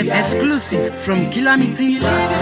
Exclusive from Calamity. We are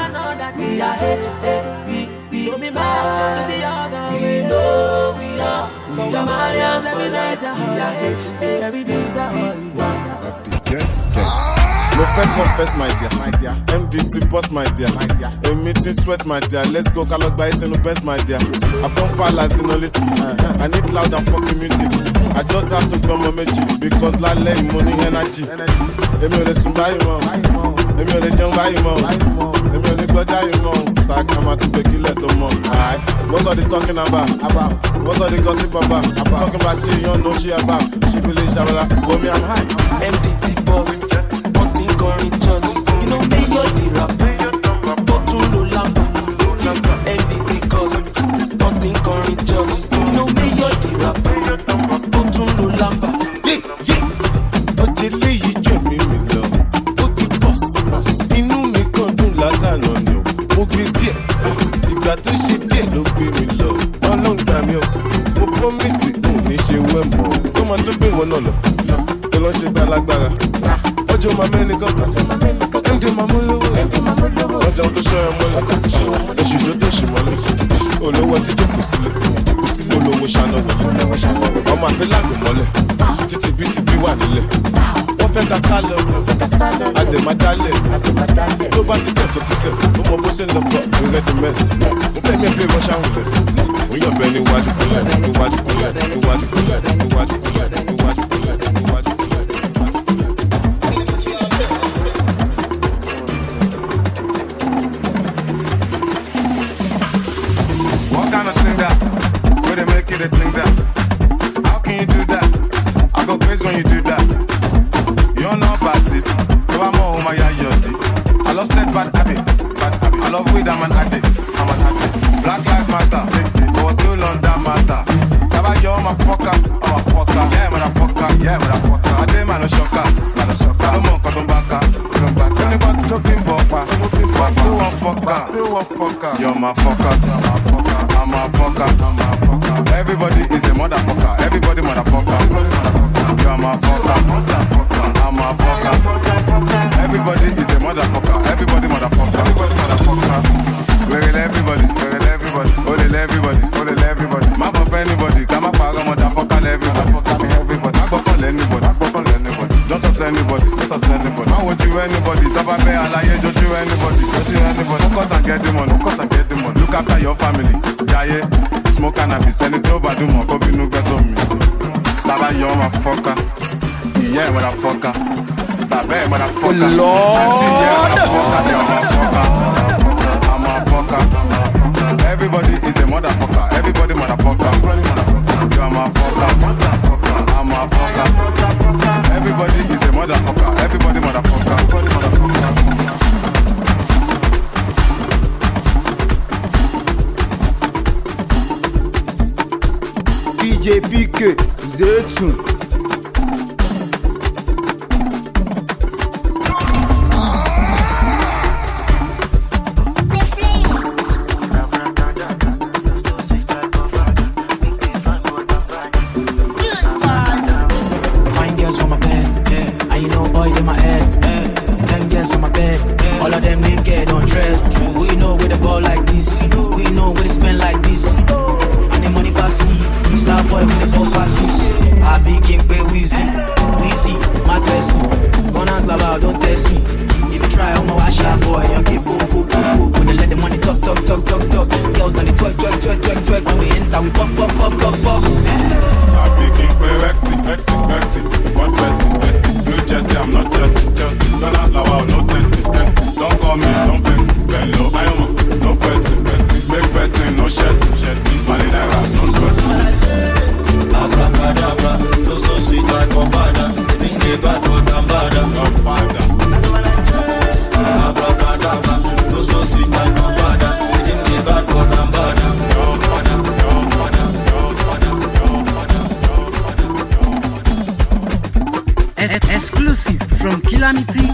No fed confess, my dear. MDT boss, my dear. A meeting sweat, my dear. Let's go, Carlos by no best, my dear. I've done far as in listen. I need loud and fucking music. I just have to come on magic because la lane money energy. Emile Sumbai mo, Emile Jumbai mo, Emile Gbajai mo. Sack I'm at the killer to mo. What's all the talking about? What's all the gossip about? Talking about shit you don't know shit about. She believe Shabala, go me I'm high. MDT boss. In church, you know me you're the rapper. Go to Lolamba, MDT cause. Don't in church, you know me you're the rapper. Go to Lolamba. Ojele yi jo mi lọ. Ó ti boss. Inú mi kan dùn látàná ni o. Mo gbé díẹ̀. Ìgbà tó ṣe díẹ̀ ló gbé mi lọ. Ọlọ́run gbà mí o. Mo promise n ò ní ṣe wẹ́ mọ́. Kó máa tó gbé wọn náà lọ. Kó lọ ṣe gbá lágbára. Ojo ma mẹ́ni kankan, MD ma mú lówó, ọjà tó ṣọ́ ẹ mọ́lẹ̀, èṣùjọ́ tó ṣì mọ́lẹ̀, olówó ti jókòó sílẹ̀, olówó ṣáná wọlé, ọmọ àti lágbo mọ́lẹ̀, títí bí wà nílẹ̀, wọ́n fẹ́ ká sálọ, àdèmádálẹ̀, tó bá ti sẹ̀ tó ti sẹ̀, ó mọ bó ṣe ń lọ pọ̀ ní rẹ́dímẹ́ǹtì, mo fẹ́ mi ẹgbẹ́ rọ́ṣà wùlẹ̀, mo yàn bẹ́ẹ̀ níwájú kúnlẹ̀, níwájú kúnlẹ̀, níwájú kúnlẹ̀, níwájú kúnlẹ̀, níwájú kúnlẹ̀, níwájú kúnlẹ̀. The thing that, how can you do that? I go crazy when you do that. You don't know about it. You are more my yodi. I love sex, bad habit. I love weed, I'm an addict. Black lives matter, but we're still on that matter. Kaba yo, I'm a fucker. Yeah, motherfucker. I did man no shocker. I don't want cotton baka. Only got to talking bopper. But still one fucker. You're my fucker. I'm a fucker. Everybody is a motherfucker. Everybody motherfucker. You're my fucker. I'm a fucker. Everybody is a motherfucker. Everybody motherfucker. Where everybody. Hold everybody. Map up anybody. Come up, motherfucker. Everybody. I go call anybody. Don't touch anybody. I want you anybody. Top up me, I'll you anybody. Focus and get the money. Look after your family. Jaye. Smoke cannabis, send it over to my coffee, no guess on me. Taba, you're my fucker. Yeah, motherfucker. Taba, motherfucker. Lord! I'm a fucker. Everybody is a motherfucker. Everybody motherfucker. You're my fucker. I'm a fucker. Everybody is a motherfucker. Everybody motherfucker. DJ PK, Zetun. Fine girls on my bed, and you know boy in my head. 10 girls on my bed, all of them naked, undressed. We know where the ball like this, we know where they spend like this. And the money pass star boy with the ball pass this. I be king pay Weezy, my person. Bonans baba, don't test me. If you try, I'm a wash out boy. You keep boom. When they let the money talk. Girls done the twerk. When we enter, we pop. I be king pay Rexy. One bestie. Blue Jersey, I'm not Chelsea. Don't ask Lawa, no testing. Don't call me, don't press. Bello, I am no person. Make person, no chessy. Malinara, no person. Abracadabra, so sweet like my father. Think they bad, but I'm bad. No father. Abracadabra, so sweet like my father. Think they bad, but I'm bad. Your father. Exclusive from Calamity.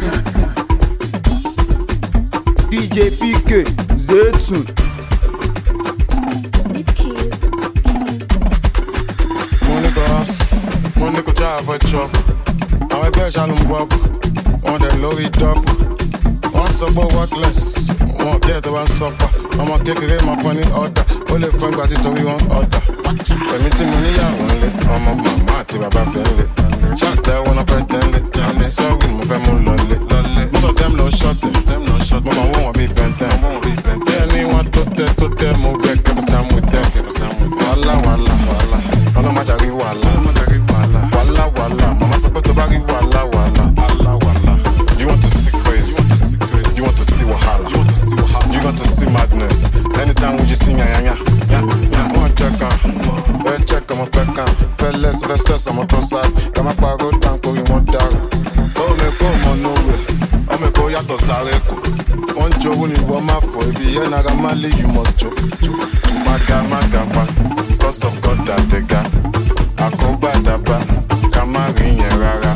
DJ PK, Zetun. Money go house, money go drive a truck. Àwọn ẹgbẹ́ ìṣàlù ń bọ̀ ọkọ̀. on the lorry top. One summer worthless, one get the one suffer. I'm a kick it, my funny order. Only fun got it to be one order. When me to money, I want it. I'm a mama, to my back, shot there when I pretend it. I'm sorry, my family, lolly. Most of them no shot it, Mama won't be bent down. Anyone to tell, move back, keep us time with them. Walla, walla, walla. All of my jaggy, walla. Walla, walla. Mama supposed to baggy, walla, walla. You want to see crazy, you want to see wahala, you want to see madness. Anytime when you see ya, one check on my back on. Fellas, let's stress on my tossad. Come up, I go down, go in one down. Oh, me go, man, no way. Oh, me go, ya to Sareko. One joke when you want my for. If you hear Nagamali, you must joke. Magapa, cause of God that they got. Akoba daba, Kamarin rara.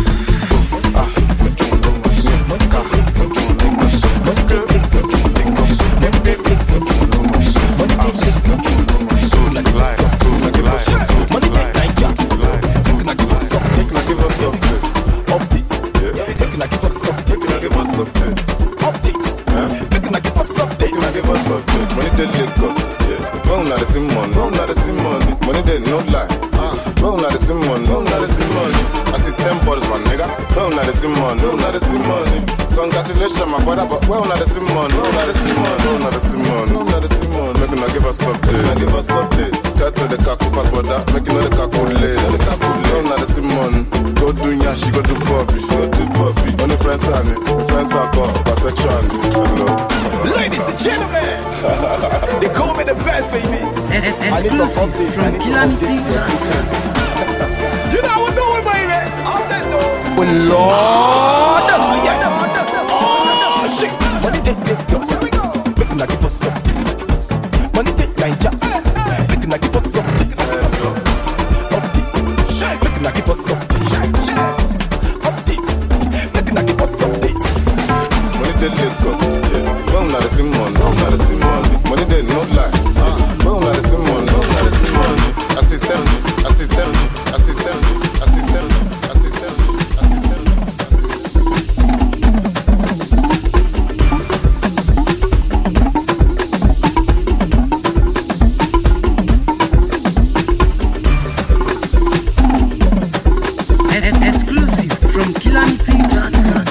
Congratulations, my brother, but we're not the same money. Make not give us updates. Tell to the kaku fast brother, make you know the kaku late. We're not the same money. Go do yashi, go do Bobby. Only friends are me, friends are called bisexual. Ladies and gentlemen, they call me the best, baby. Exclusive from Calamity. You know what I'm doing, baby. Update though. Oh Lord. Shit. Money take us. Make not give us updates. Money take Niger. Make not give us updates. Updates. Make not give us updates. Updates. Make not give us updates. Money take Lagos. We're not the same money. Money they no lie. We're not the same money. Assistant. Exclusive from Calamity.com.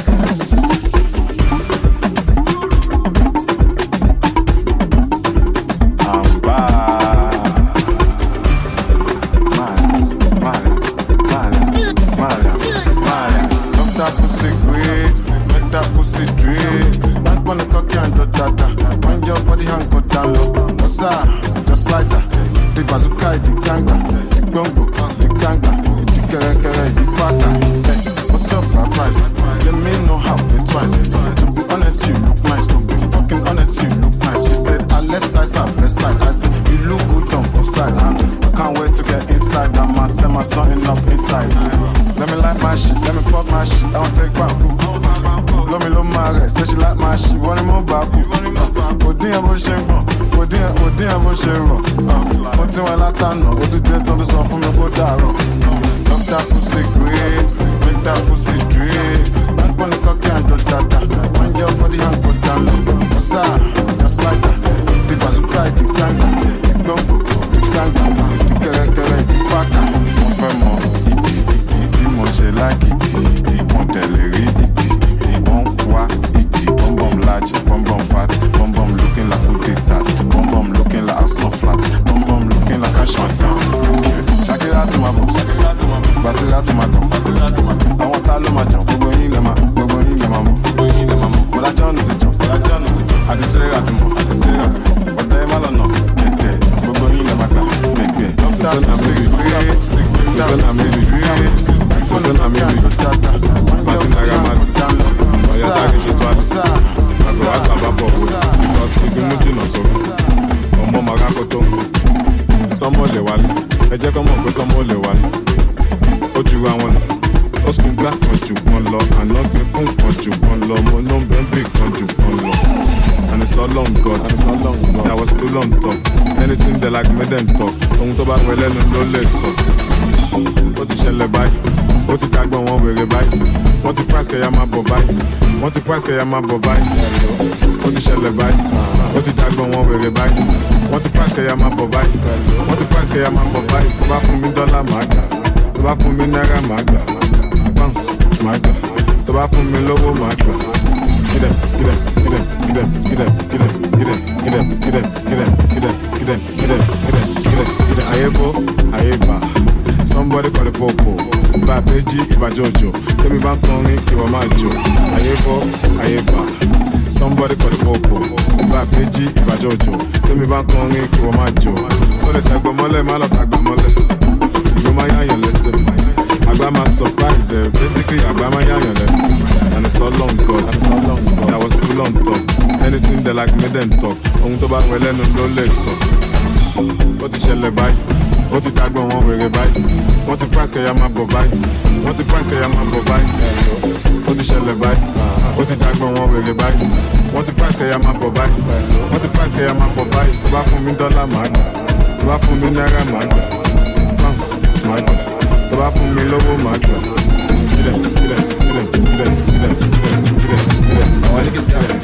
Anything they like, make them talk. Ohun tó bá wẹ̀ lẹ́nu ló lè sọ. Ó ti ṣẹlẹ̀ báyìí, ó ti tagbọ̀n wọn wèrè báyìí. Wọ́n ti price kẹ̀yà máa bọ̀ báyìí. Wọ́n ti price kẹ̀yà máa bọ̀ báyìí. Ó ti ṣẹlẹ̀ báyìí, ó ti tagbọ̀n wọn wèrè báyìí. Wọ́n ti price kẹ̀yà máa bọ̀ báyìí. Wọ́n ti price kẹ̀yà máa bọ̀ báyìí. Tó bá fún mi dọ́là màá gbà. Tó bá fún mi náírà màá gbà. Pounds màá gbà. Tó bá fún mi lówó màá gbà. Get up, get up, get up, get up, get up, get up, get up, get up, get up, get up, get up, get up, get up, get up, get up, get up. Ayebo, ayeba. Somebody call the popo. Ba Beji, Iba Jojo. Temi ban Tony, Iwa Majo. Ayebo, ayeba. Somebody call the popo. Ba Beji, Iba Jojo. Temi ban Tony, Iwa Majo. Ole tagbo mole, malo tagbo mole. Go my yan listen. Agbama surprise, basically Agbama yan. And it's all long God, that was too long talk. Anything they like, make them talk. Ohun tó bá wẹ̀ lẹ́nu ló lè sọ. Ó ti ṣẹlẹ̀ báyìí, ó ti tagbọ̀n wọn wèrè báyìí. Wọ́n ti price kẹ̀yà máa bọ̀ báyìí. Wọ́n ti price kẹ̀yà máa bọ̀ báyìí. Ó ti ṣẹlẹ̀ báyìí, ó ti tagbọ̀n wọn wèrè báyìí. Wọ́n ti price kẹ̀yà máa bọ̀ báyìí. Wọ́n ti price kẹ̀yà máa bọ̀ báyìí. Tó bá fún mi dọ́là màá gbà. Tó bá fún mi náírà màá gbà. Pounds màá gbà. Tó bá fún mi lówó màá gbà. Get up, get up, get up, get up, get up, get up, get up, get up. Our niggas got it.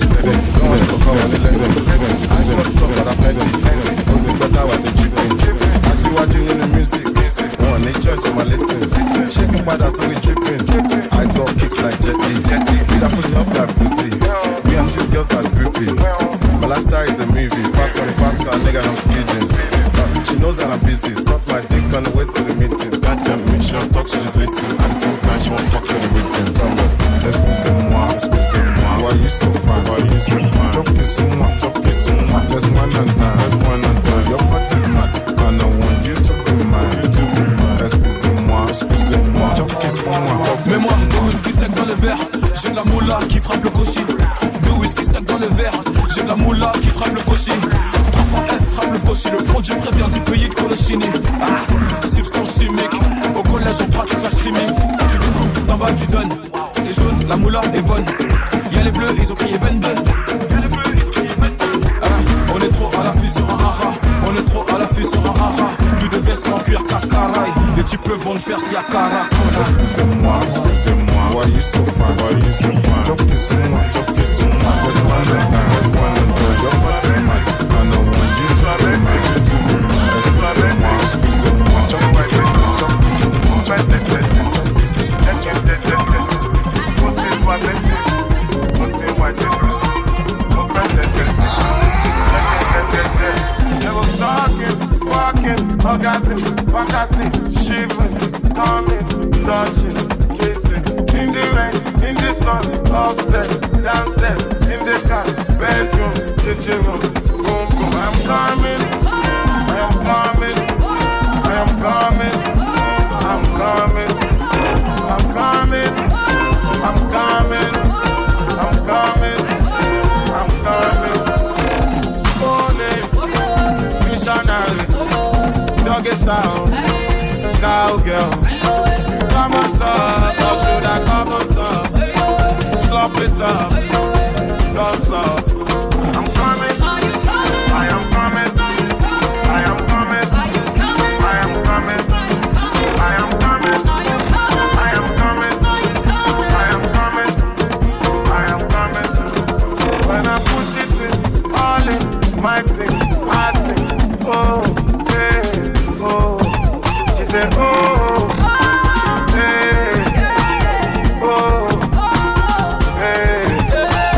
I just stop at a penny. Don't think better what I'm dripping. As you are doing the music. One they choice on my listen. Shaking bad so we dripping. I got kicks like Jet Li. We that pussy up like Bruce Lee. Me and two girls that's groupie. My lifestyle is a movie. Fast money, fast car, nigga, I'm speeding. She knows that I'm busy. Suck my dick on the way to the meeting. That jump me, she don't talk, she just listen. At the same time, she won't fuck with the weekend. Come on, excusez-moi. Why you so fine? Why you so fine? Choquez-moi. There's one and done. Your butt is mad, and I want you to be mine. Excusez-moi. Choquez-moi. Mets-moi de whisky sec dans le verre. J'ai de la moula qui frappe le cochis. De whisky sec dans le verre. J'ai de la moula qui frappe le cochis. 3 fois F frappe le cochis. Le produit prévient du pays de Colochini. Substance chimique. Au collège on pratique la chimie. Tu découpes, d'en bas tu donnes. C'est jaune, la moula est bonne. Y'a les bleus, ils ont crié 22. On est trop à l'affût sur un hara. On est trop à l'affût sur un hara. Plus de veste en cuir cascaraï. Les types vont le faire si à cara. Excusez-moi. Why you so fine? Choquez-moi. There's one and done. Your butt is mad, and I want you to be mine. Excusez-moi. Orgasm, fantasy, shivering, coming, touching, kissing. In the rain, in the sun, upstairs, downstairs, in the car, bedroom, sitting room, boom, boom. I'm coming, I am coming, I am coming, I'm coming, I'm coming, I'm coming, I'm coming, I'm coming. Morning, missionary. Doggy style, cowgirl. Come on top, or should I come on top? Slump it up, don't stop. I'm coming, I am coming, I am coming, I am coming, I am coming, I am coming, I am coming, I am coming. When I push it in, all in, my thing, I think, oh. She said, oh, hey, oh, hey.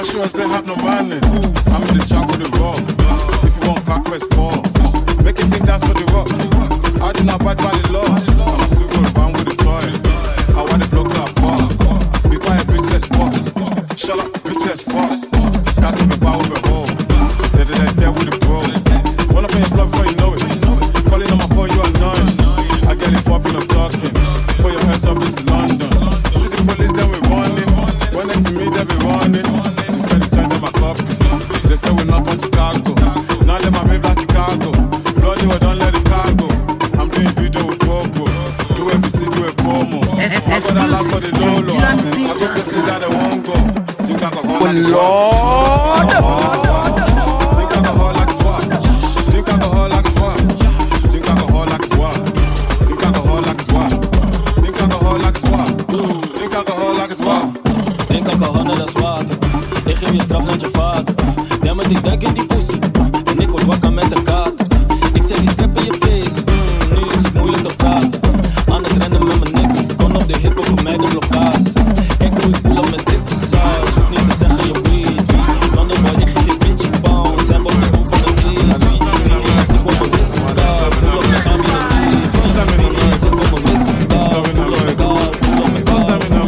My show us they have no money. I'm in the trap with the rock. If you want cock, press 4. Make it think that's for the rock. I do not bad by the law. I'm still going round with the toy. I want the block that far. Be quiet, bitch, let's fuck. Shut up, bitch, let's fuck. That's with the bar with a hole. There with the bro. Wanna play your block before you know it. Calling on my phone, you annoying. I get it popping, I'm talking. Put your hands up, it's London. See the police, then we running. When they see me, they be running. Instead of trying to my club. They say we're not from Chicago. Now let my move like Chicago. Bloody, well, don't let the car go. I'm doing video with GoPro. Do ABC, do a promo. I got a lot for the Lolo. I go places that they won't go. Think alcohol like Lord. Think alcohol like swag. Think alcohol like swag. Think alcohol like swag. Think alcohol like swag. Think alcohol like swag. Think alcohol like swag. Denk alcohol net als water. Ik geef je straf net je vader. Ja, maar ik duik in die pussy. En ik word wakker met de kater. Ik zeg die strap in je face. Nu is het moeilijk te praten. Aan het rennen met mijn niks. Kon op de hip-hop voor mij de blokkades. Kijk hoe ik pull op met dikke saus. Hoef niet te zeggen je weed. Mannen boy, ik geef je bitch je bounce. Zij wordt de hoek van de weed. VVS, ik word mijn whisky. Pull op met Ami de weed. VVS, ik word mijn whisky. Pull op met God. Pull op met God.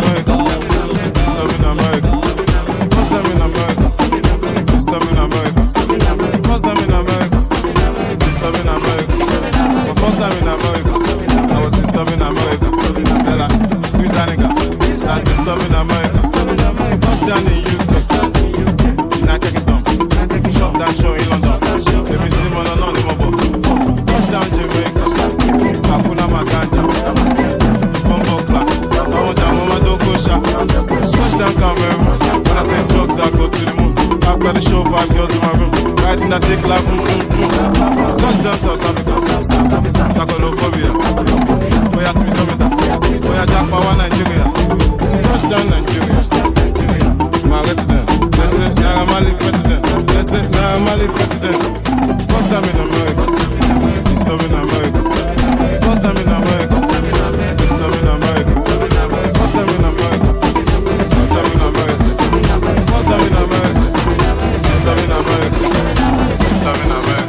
Got the show 5 girls in my room. Riding that dick like Touchdown South Africa. Sakolophobia. Oya speedometer. Oya Jackpot Nigeria. Touchdown Nigeria. My resident. They say Naira Marley president. They say Naira Marley president. First time in America. First time in America. First time in America. First time in America. First time in America. First time in America. First time in America. Stop in America. Stop in America.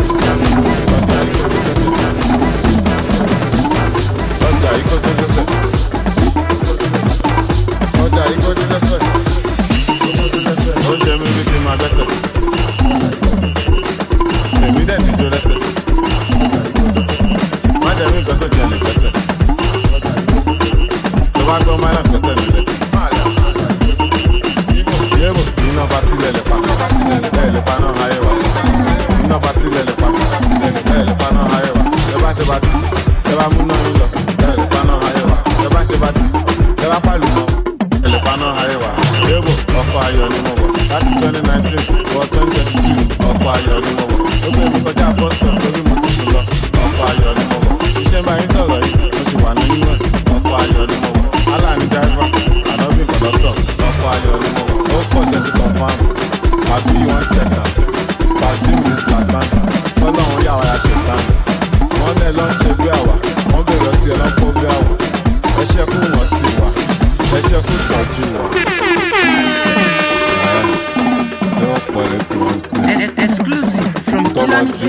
Exclusive from Calamity.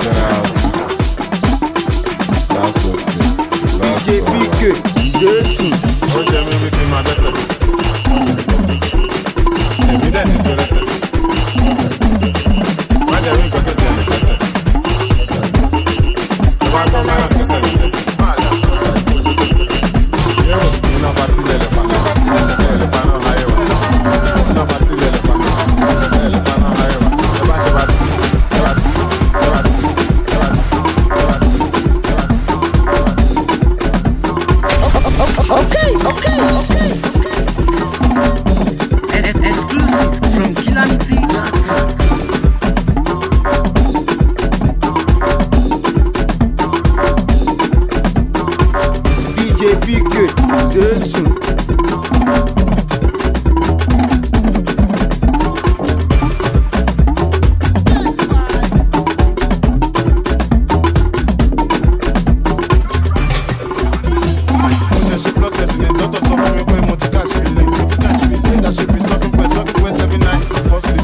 That's okay. DJ PK, Zetu. Exclusive from Calamity. DJ PK, Zetu. Doctor, so me, money, catch feeling. Say that she be sucking, every night. First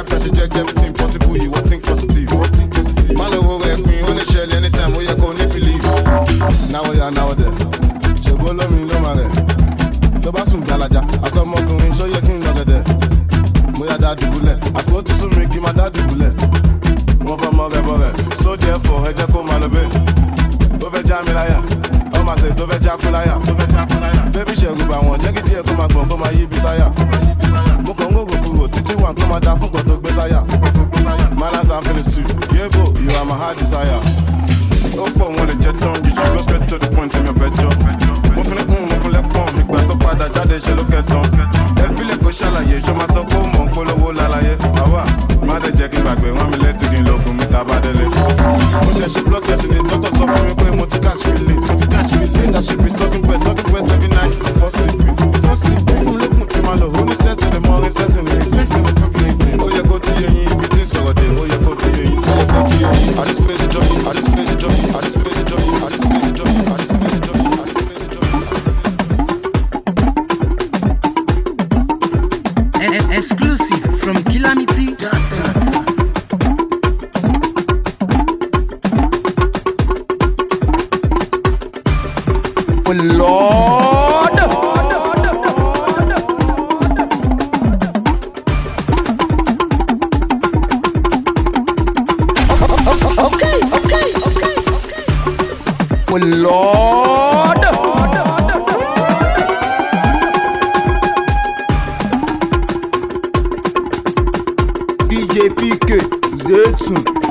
back pressure, check everything possible. You what think positive? Man over me, only shell anytime we are going to believe. Now we are now there. She go love me no matter. The bathroom galaja, I saw more going show you king nugget there. Moya daddy bullet. I spoke to some make my daddy bullet. One for more ever. So therefore, I just come out of bed. Over Jamilaya. Oh my say, over Jaculaya. Baby, she go by one. Jack it here, come and go, come and you be tired. Mokongo go, Titi one, come and down for go to Besaya. Malas and Phyllis too. Yeah, bro, you are my heart desire. Open when the jet on, you should go straight to the point in your fetch up. Moving it, moving it, pump, make back up, that jade, she look at them. Every little shalaye, show myself home, on Polo Lalaye. Awa, mother jacking back, when I'm letting in local, with Tabadele. She blood testing it, doctor saw me going to catch feelings. Say that she be sucking breast every night before sleeping. From looking to my love, only says in the morning, says in the evening. Oh, you go to your knee, you think so, oh, you go to your knee, oh, you go to your knee. I just play the job, I just play the job, I just play the job, I just play the job, I just play the job, I just play the job. Exclusive from Calamity. Lord. Okay. Well, Lord. DJ PK, Zetsu.